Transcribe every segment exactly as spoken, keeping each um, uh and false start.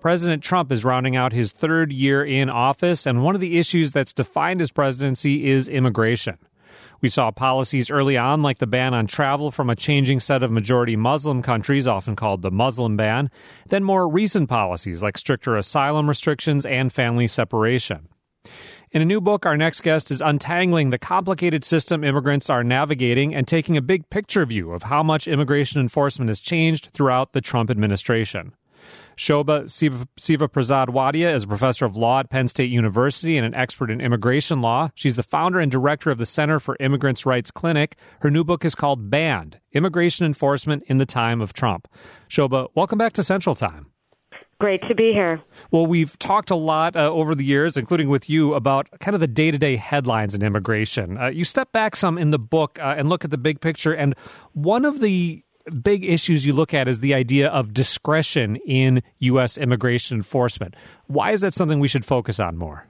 President Trump is rounding out his third year in office, and one of the issues that's defined his presidency is immigration. We saw policies early on like the ban on travel from a changing set of majority Muslim countries, often called the Muslim ban, then more recent policies like stricter asylum restrictions and family separation. In a new book, our next guest is untangling the complicated system immigrants are navigating and taking a big picture view of how much immigration enforcement has changed throughout the Trump administration. Shobha Siva-Prasad Wadia is a professor of law at Penn State University and an expert in immigration law. She's the founder and director of the Center for Immigrants' Rights Clinic. Her new book is called Banned: Immigration Enforcement in the Time of Trump. Shobha, welcome back to Central Time. Great to be here. Well, we've talked a lot uh, over the years, including with you, about kind of the day-to-day headlines in immigration. Uh, you step back some in the book uh, and look at the big picture, and one of the big issues you look at is the idea of discretion in U S immigration enforcement. Why is that something we should focus on more?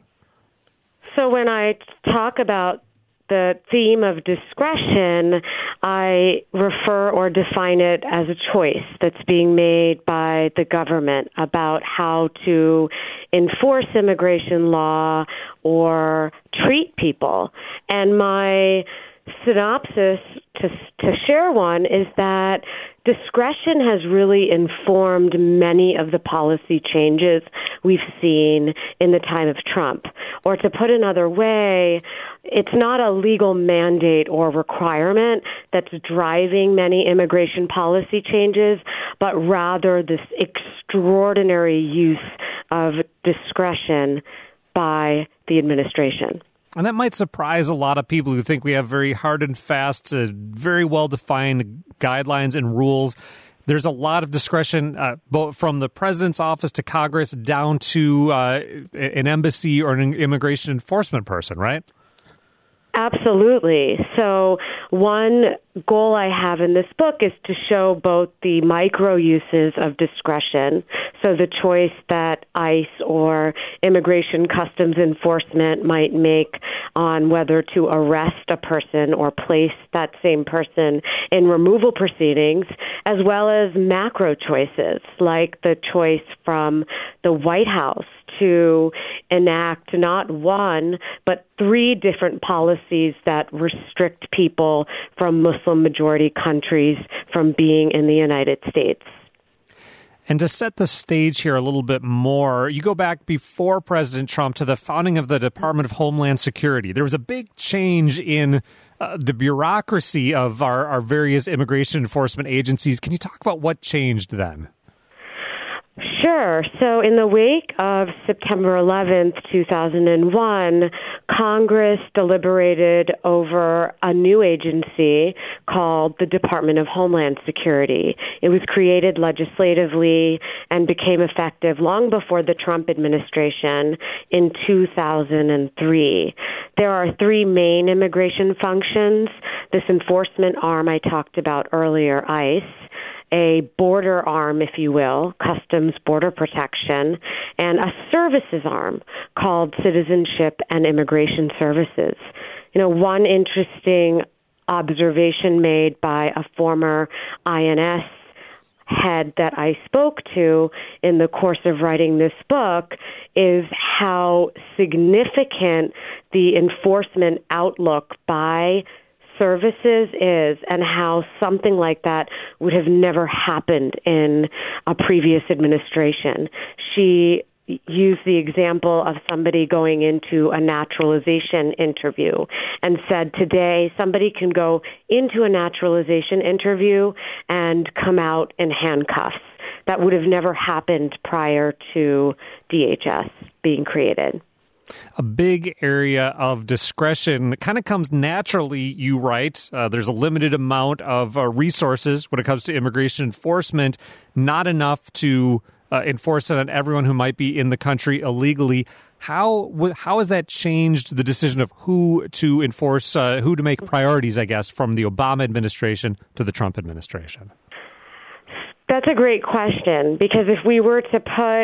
So when I talk about the theme of discretion, I refer or define it as a choice that's being made by the government about how to enforce immigration law or treat people. And my synopsis to to share one is that discretion has really informed many of the policy changes we've seen in the time of Trump. Or to put another way, it's not a legal mandate or requirement that's driving many immigration policy changes, but rather this extraordinary use of discretion by the administration. And that might surprise a lot of people who think we have very hard and fast, uh, very well-defined guidelines and rules. There's a lot of discretion, uh, both from the president's office to Congress down to uh, an embassy or an immigration enforcement person, right? Absolutely. So one goal I have in this book is to show both the micro uses of discretion, so the choice that ICE or Immigration Customs Enforcement might make on whether to arrest a person or place that same person in removal proceedings, as well as macro choices like the choice from the White House to enact not one, but three different policies that restrict people from Muslim-majority countries from being in the United States. And to set the stage here a little bit more, you go back before President Trump to the founding of the Department of Homeland Security. There was a big change in uh, the bureaucracy of our, our various immigration enforcement agencies. Can you talk about what changed then? Sure. So in the wake of September eleventh, two thousand one, Congress deliberated over a new agency called the Department of Homeland Security. It was created legislatively and became effective long before the Trump administration in two thousand three. There are three main immigration functions: this enforcement arm I talked about earlier, ICE, a border arm, if you will, Customs Border Protection, and a services arm called Citizenship and Immigration Services. You know, one interesting observation made by a former I N S head that I spoke to in the course of writing this book is how significant the enforcement outlook by services is, and how something like that would have never happened in a previous administration. She used the example of somebody going into a naturalization interview and said today somebody can go into a naturalization interview and come out in handcuffs. That would have never happened prior to D H S being created. A big area of discretion kind of comes naturally, you write. Uh, there's a limited amount of uh, resources when it comes to immigration enforcement, not enough to uh, enforce it on everyone who might be in the country illegally. How how has that changed the decision of who to enforce, uh, who to make priorities, I guess, from the Obama administration to the Trump administration? That's a great question, because if we were to put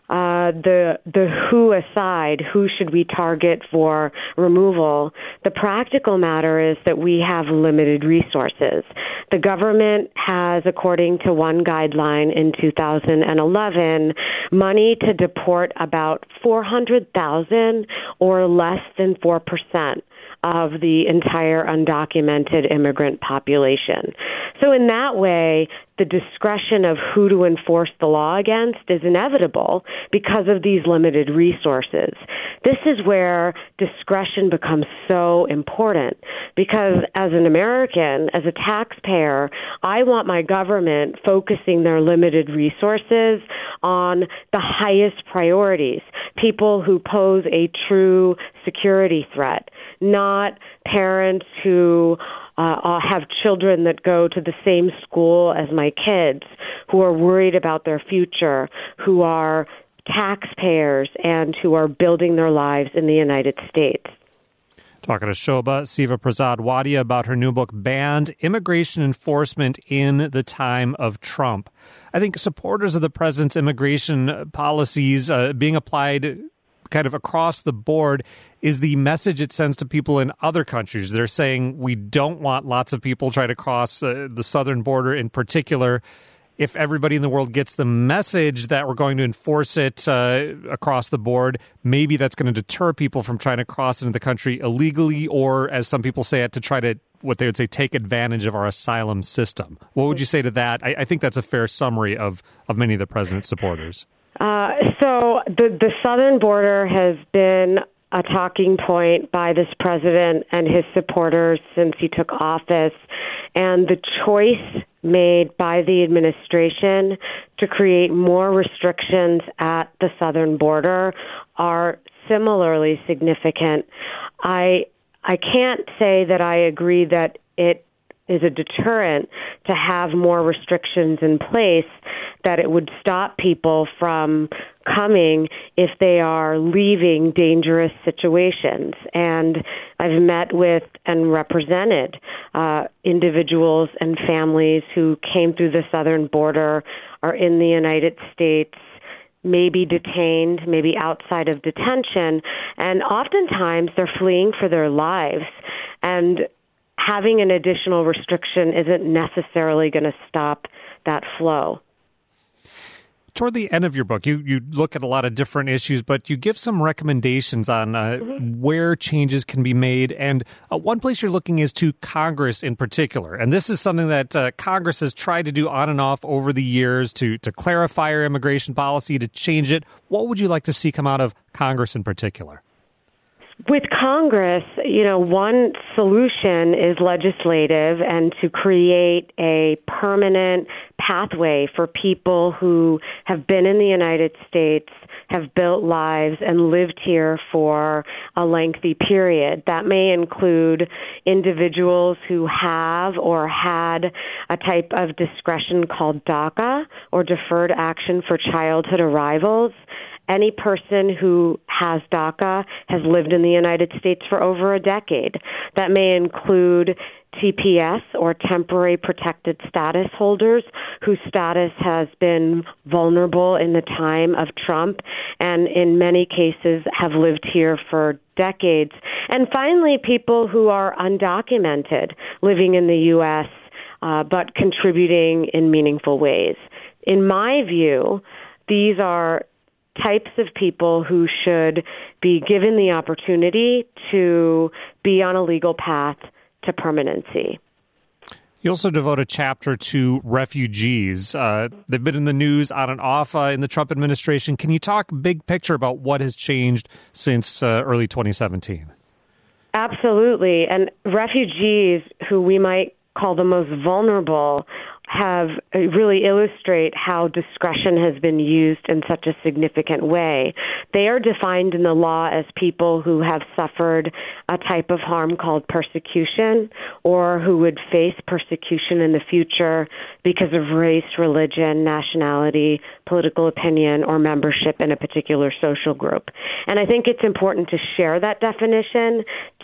uh, the the who aside, who should we target for removal, the practical matter is that we have limited resources. The government has, according to one guideline in two thousand eleven, money to deport about four hundred thousand or less than four percent of the entire undocumented immigrant population. So in that way, the discretion of who to enforce the law against is inevitable because of these limited resources. This is where discretion becomes so important because as an American, as a taxpayer, I want my government focusing their limited resources on the highest priorities, people who pose a true security threat, not parents who uh, have children that go to the same school as my kids, who are worried about their future, who are taxpayers, and who are building their lives in the United States. Talking to Shobha Sivaprasad Wadia about her new book, Banned Immigration Enforcement in the Time of Trump. I think supporters of the president's immigration policies uh, being applied kind of across the board is the message it sends to people in other countries. They're saying we don't want lots of people trying to cross uh, the southern border in particular. If everybody in the world gets the message that we're going to enforce it uh, across the board, maybe that's going to deter people from trying to cross into the country illegally or, as some people say it, to try to, what they would say, take advantage of our asylum system. What would you say to that? I, I think that's a fair summary of, of many of the president's supporters. Uh, so the, the southern border has been a talking point by this president and his supporters since he took office. And the choice made by the administration to create more restrictions at the southern border are similarly significant. I I can't say that I agree that it is a deterrent to have more restrictions in place, that it would stop people from coming if they are leaving dangerous situations. And I've met with and represented uh, individuals and families who came through the southern border, are in the United States, maybe detained, maybe outside of detention, and oftentimes they're fleeing for their lives. And having an additional restriction isn't necessarily going to stop that flow. Toward the end of your book, you, you look at a lot of different issues, but you give some recommendations on uh, mm-hmm. where changes can be made. And uh, one place you're looking is to Congress in particular. And this is something that uh, Congress has tried to do on and off over the years to, to clarify our immigration policy, to change it. What would you like to see come out of Congress in particular? With Congress, you know, one solution is legislative and to create a permanent pathway for people who have been in the United States, have built lives, and lived here for a lengthy period. That may include individuals who have or had a type of discretion called DACA, or Deferred Action for Childhood Arrivals. Any person who has DACA has lived in the United States for over a decade. That may include T P S, or Temporary Protected Status holders, whose status has been vulnerable in the time of Trump and in many cases have lived here for decades. And finally, people who are undocumented, living in the U S, uh, but contributing in meaningful ways. In my view, these are types of people who should be given the opportunity to be on a legal path to permanency. You also devote a chapter to refugees. Uh, they've been in the news on and off uh, in the Trump administration. Can you talk big picture about what has changed since uh, early twenty seventeen? Absolutely. And refugees, who we might call the most vulnerable, have really illustrate how discretion has been used in such a significant way. They are defined in the law as people who have suffered a type of harm called persecution, or who would face persecution in the future because of race, religion, nationality, political opinion, or membership in a particular social group. And I think it's important to share that definition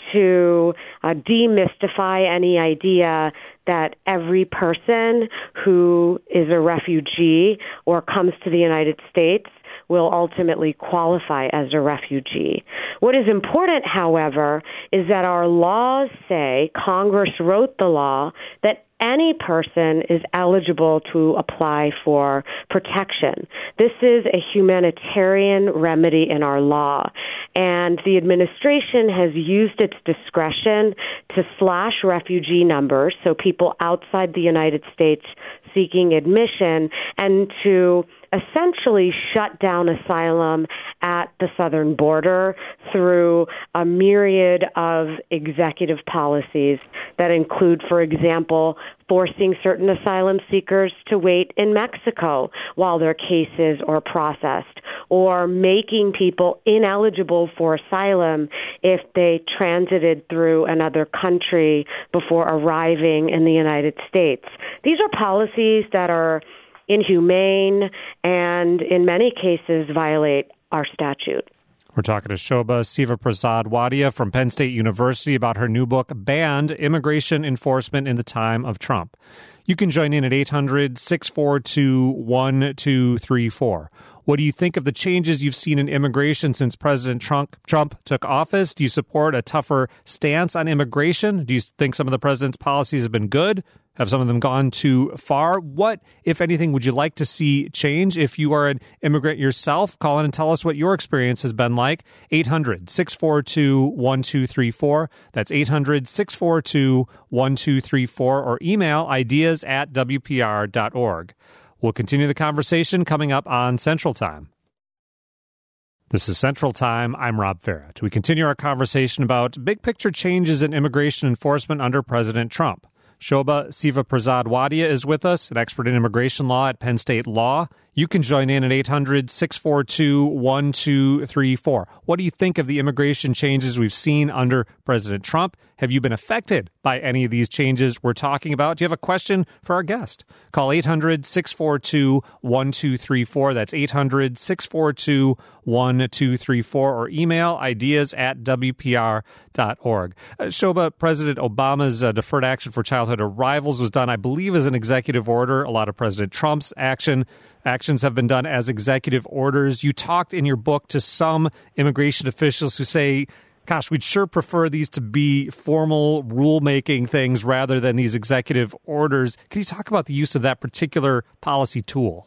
to uh, demystify any idea that every person who is a refugee or comes to the United States will ultimately qualify as a refugee. What is important, however, is that our laws say, Congress wrote the law, that any person is eligible to apply for protection. This is a humanitarian remedy in our law, and the administration has used its discretion to slash refugee numbers, so people outside the United States seeking admission, and to essentially shut down asylum at the southern border through a myriad of executive policies that include, for example, forcing certain asylum seekers to wait in Mexico while their cases are processed, or making people ineligible for asylum if they transited through another country before arriving in the United States. These are policies that are inhumane and in many cases violate our statute. We're talking to Shobha Sivaprasad Wadia from Penn State University about her new book, Banned: Immigration Enforcement in the Time of Trump. You can join in at eight hundred, six four two, one two three four. What do you think of the changes you've seen in immigration since President Trump, Trump took office? Do you support a tougher stance on immigration? Do you think some of the president's policies have been good? Have some of them gone too far? What, if anything, would you like to see change? If you are an immigrant yourself, call in and tell us what your experience has been like. eight hundred, six four two, one two three four. That's eight hundred, six four two, one two three four, or email ideas at w p r dot org. We'll continue the conversation coming up on Central Time. This is Central Time. I'm Rob Farrett. We continue our conversation about big picture changes in immigration enforcement under President Trump. Shobha Sivaprasad Wadia is with us, an expert in immigration law at Penn State Law. You can join in at eight hundred, six four two, one two three four. What do you think of the immigration changes we've seen under President Trump? Have you been affected by any of these changes we're talking about? Do you have a question for our guest? Call eight hundred, six four two, one two three four. That's eight hundred, six four two, one two three four, or email ideas at w p r dot org. Uh, Shobha, President Obama's uh, Deferred Action for Childhood Arrivals was done, I believe, as an executive order. A lot of President Trump's action Actions have been done as executive orders. You talked in your book to some immigration officials who say, gosh, we'd sure prefer these to be formal rulemaking things rather than these executive orders. Can you talk about the use of that particular policy tool?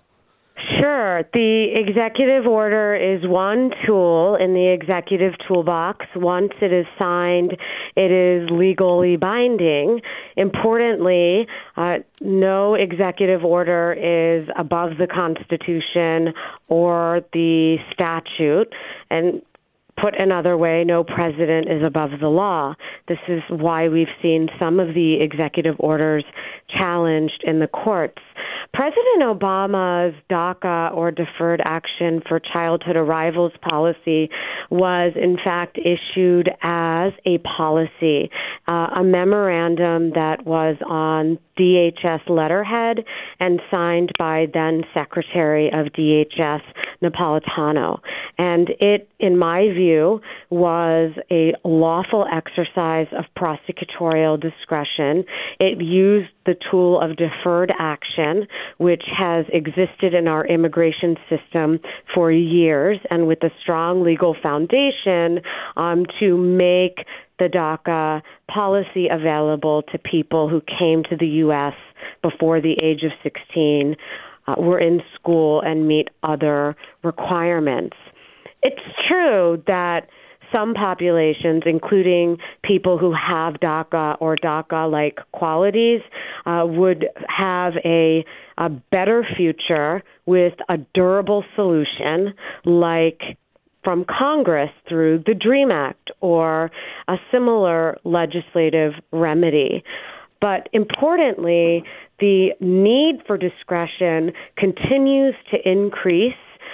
Sure. The executive order is one tool in the executive toolbox. Once it is signed, it is legally binding. Importantly, uh, no executive order is above the Constitution or the statute. And put another way, no president is above the law. This is why we've seen some of the executive orders challenged in the courts. President Obama's DACA, or Deferred Action for Childhood Arrivals policy, was in fact issued as a policy, uh, a memorandum that was on D H S letterhead and signed by then Secretary of D H S Napolitano. And it, in my view, was a lawful exercise of prosecutorial discretion. It used the tool of deferred action, which has existed in our immigration system for years, and with a strong legal foundation um, to make the DACA policy available to people who came to the U S before the age of sixteen, uh, were in school, and meet other requirements. It's true that some populations, including people who have DACA or DACA-like qualities, uh, would have a, a better future with a durable solution like from Congress through the DREAM Act or a similar legislative remedy. But importantly, the need for discretion continues to increase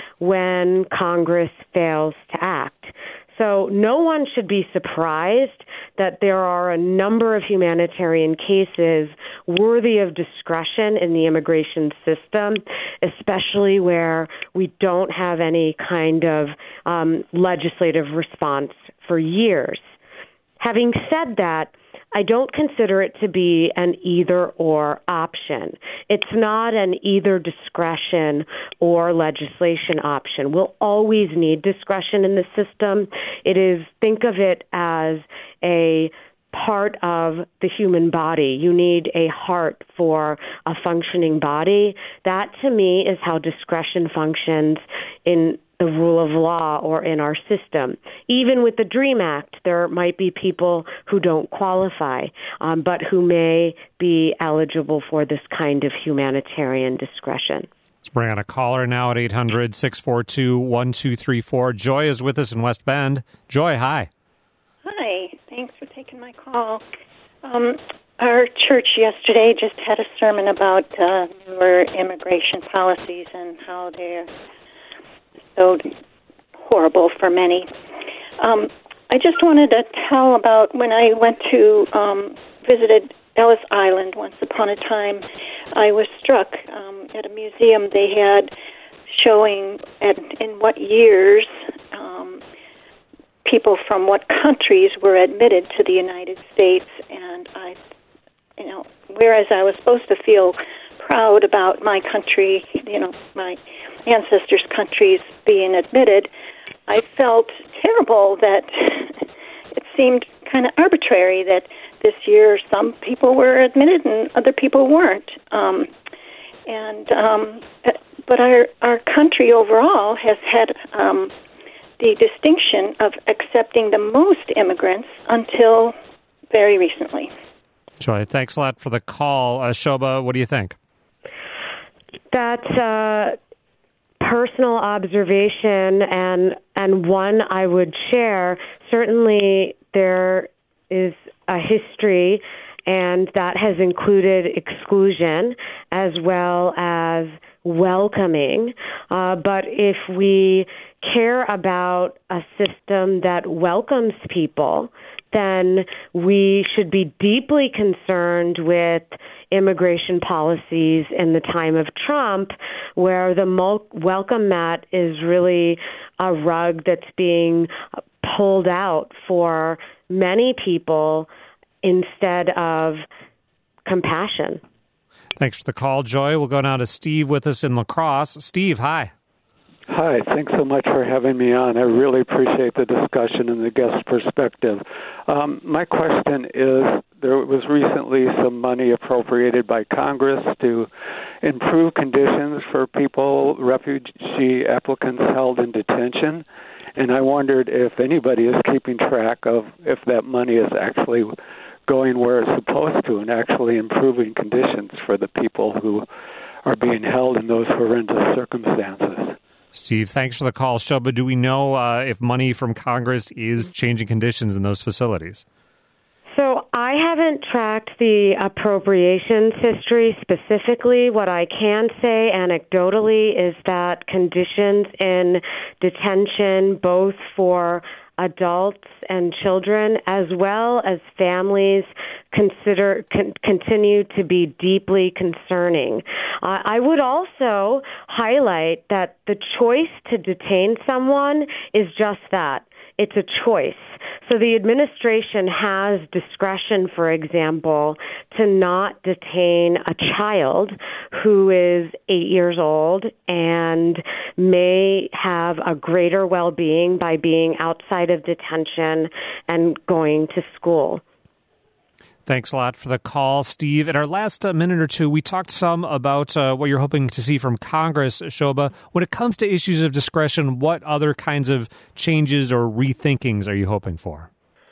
when Congress fails to act. So no one should be surprised that there are a number of humanitarian cases worthy of discretion in the immigration system, especially where we don't have any kind of um, legislative response for years. Having said that, I don't consider it to be an either-or option. It's not an either discretion or legislation option. We'll always need discretion in the system. It is, think of it as a part of the human body. You need a heart for a functioning body. That, to me, is how discretion functions in the rule of law or in our system. Even with the DREAM Act, there might be people who don't qualify, um, but who may be eligible for this kind of humanitarian discretion. Let's bring on a caller now at eight hundred, six four two, one two three four. Joy is with us in West Bend. Joy, hi. Hi. Thanks for taking my call. Um, our church yesterday just had a sermon about uh, newer immigration policies and how they're so horrible for many. Um, I just wanted to tell about when I went to um, visited Ellis Island once upon a time. I was struck um, at a museum they had showing at, in what years um, people from what countries were admitted to the United States, and I, you know, whereas I was supposed to feel proud about my country, you know, my ancestors' countries being admitted, I felt terrible that it seemed kind of arbitrary that this year some people were admitted and other people weren't. Um, and um, but our our country overall has had um, the distinction of accepting the most immigrants until very recently. Joy, thanks a lot for the call. Uh, Shobha, what do you think? That's a personal observation and and one I would share. Certainly there is a history, and that has included exclusion as well as welcoming. Uh, but if we care about a system that welcomes people, then we should be deeply concerned with immigration policies in the time of Trump, where the mul- welcome mat is really a rug that's being pulled out for many people instead of compassion. Thanks for the call, Joy. We'll go now to Steve with us in La Crosse. Steve, hi. Hi, thanks so much for having me on. I really appreciate the discussion and the guest perspective. Um, my question is, there was recently some money appropriated by Congress to improve conditions for people, refugee applicants held in detention, and I wondered if anybody is keeping track of if that money is actually going where it's supposed to and actually improving conditions for the people who are being held in those horrendous circumstances. Steve, thanks for the call. Shobha, do we know uh, if money from Congress is changing conditions in those facilities? So I haven't tracked the appropriations history specifically. What I can say anecdotally is that conditions in detention, both for adults and children, as well as families, consider con- continue to be deeply concerning. Uh, I would also highlight that the choice to detain someone is just that. It's a choice. So the administration has discretion, for example, to not detain a child who is eight years old and may have a greater well-being by being outside of detention and going to school. Thanks a lot for the call, Steve. In our last uh, minute or two, we talked some about uh, what you're hoping to see from Congress, Shobha. When it comes to issues of discretion, what other kinds of changes or rethinkings are you hoping for?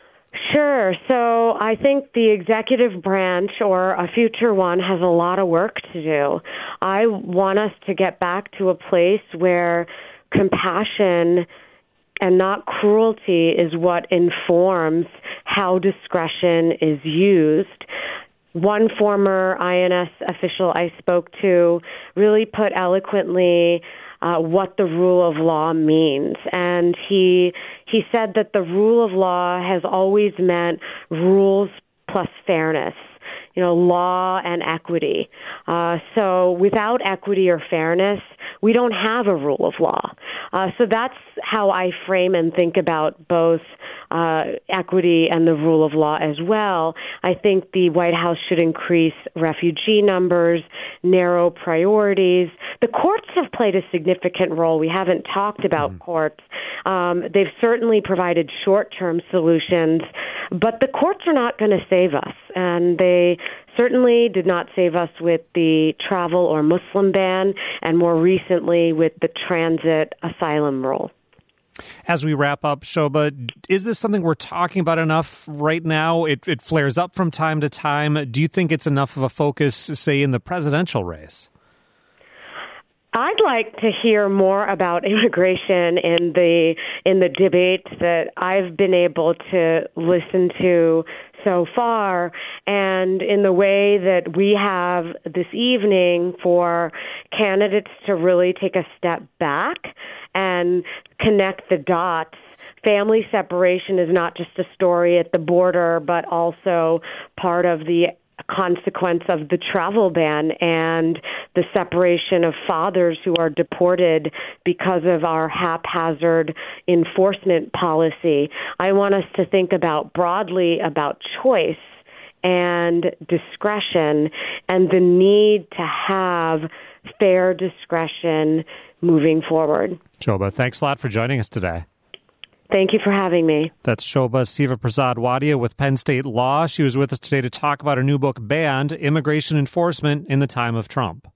Sure. So I think the executive branch or a future one has a lot of work to do. I want us to get back to a place where compassion and not cruelty is what informs how discretion is used. One former I N S official I spoke to really put eloquently uh, what the rule of law means. And he he said that the rule of law has always meant rules plus fairness, you know, law and equity. Uh, so without equity or fairness, we don't have a rule of law. Uh, so that's how I frame and think about both uh, equity and the rule of law as well. I think the White House should increase refugee numbers, narrow priorities. The courts have played a significant role. We haven't talked about mm-hmm. courts. Um, they've certainly provided short-term solutions, but the courts are not going to save us, and they certainly did not save us with the travel or Muslim ban, and more recently with the transit asylum rule. As we wrap up, Shobha, is this something we're talking about enough right now? It, it flares up from time to time. Do you think it's enough of a focus, say, in the presidential race? I'd like to hear more about immigration in the in the debates that I've been able to listen to so far, and in the way that we have this evening for candidates to really take a step back and connect the dots. Family separation is not just a story at the border, but also part of the consequence of the travel ban and the separation of fathers who are deported because of our haphazard enforcement policy. I want us to think about broadly about choice and discretion and the need to have fair discretion moving forward. Shobha, thanks a lot for joining us today. Thank you for having me. That's Shobha Sivaprasad Wadia with Penn State Law. She was with us today to talk about her new book, Banned: Immigration Enforcement in the Time of Trump.